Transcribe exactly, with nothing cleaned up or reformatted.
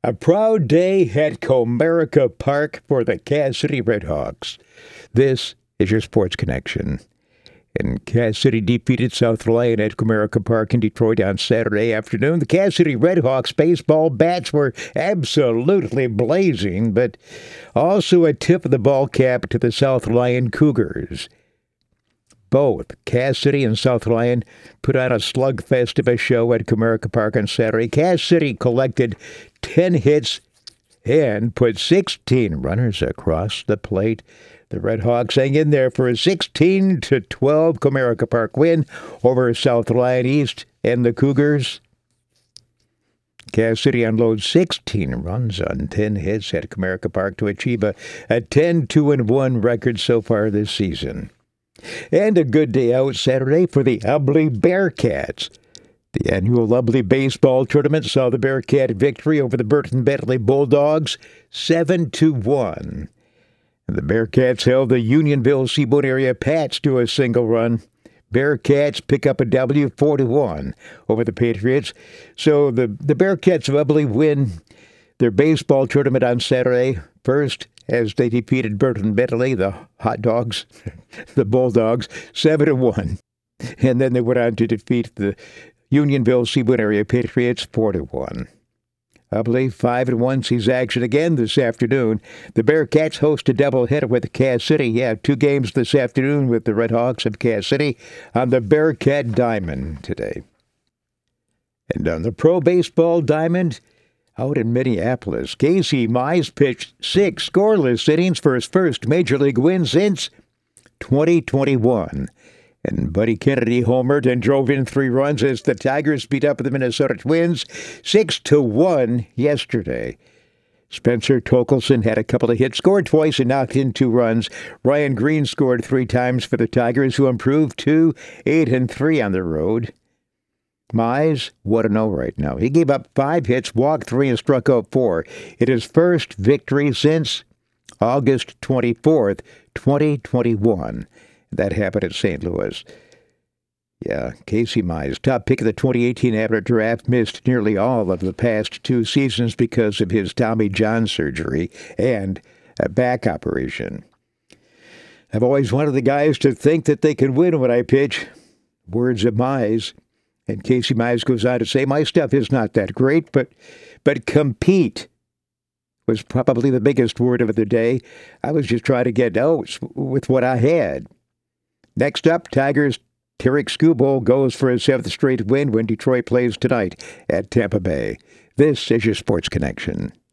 A proud day at Comerica Park for the Cass City Redhawks. This is your Sports Connection. And Cass City defeated South Lyon at Comerica Park in Detroit on Saturday afternoon. The Cass City Redhawks baseball bats were absolutely blazing, but also a tip of the ball cap to the South Lyon Cougars. Both Cass City and South Lyon put on a slugfest of a show at Comerica Park on Saturday. Cass City collected ten hits and put sixteen runners across the plate. The Redhawks hang in there for a sixteen to twelve Comerica Park win over South Lyon East and the Cougars. Cass City unloads sixteen runs on ten hits at Comerica Park to achieve a, a ten two and one record so far this season. And a good day out Saturday for the Ubly Bearcats. The annual Ubly baseball tournament saw the Bearcat victory over the Burton Bentley Bulldogs seven to one. The Bearcats held the Unionville Seaboard area Pats to a single run. Bearcats pick up a W four to one over the Patriots. So the, the Bearcats of Ubly win their baseball tournament on Saturday. First, as they defeated Burton Bentley, the Hot Dogs, the Bulldogs, seven to one. And then they went on to defeat the Unionville Seaboard area Patriots four to one. Ubly five to one sees action again this afternoon. The Bearcats host a doubleheader with Cass City. Yeah, two games this afternoon with the Redhawks of Cass City on the Bearcat Diamond today. And on the Pro Baseball Diamond, out in Minneapolis, Casey Mize pitched six scoreless innings for his first Major League win since twenty twenty-one. And Buddy Kennedy homered and drove in three runs as the Tigers beat up the Minnesota Twins six to one yesterday. Spencer Torkelson had a couple of hits, scored twice and knocked in two runs. Ryan Green scored three times for the Tigers, who improved to eight and three on the road. Mize, one and oh right now. He gave up five hits, walked three, and struck out four. It is first victory since August twenty-fourth, twenty twenty-one. That happened at Saint Louis. Yeah, Casey Mize, top pick of the twenty eighteen Abbott draft, missed nearly all of the past two seasons because of his Tommy John surgery and a back operation. I've always wanted the guys to think that they can win when I pitch. Words of Mize. And Casey Mize goes on to say, my stuff is not that great, but but compete was probably the biggest word of the day. I was just trying to get outs with what I had. Next up, Tigers' Tarek Skubal goes for his seventh straight win when Detroit plays tonight at Tampa Bay. This is your Sports Connection.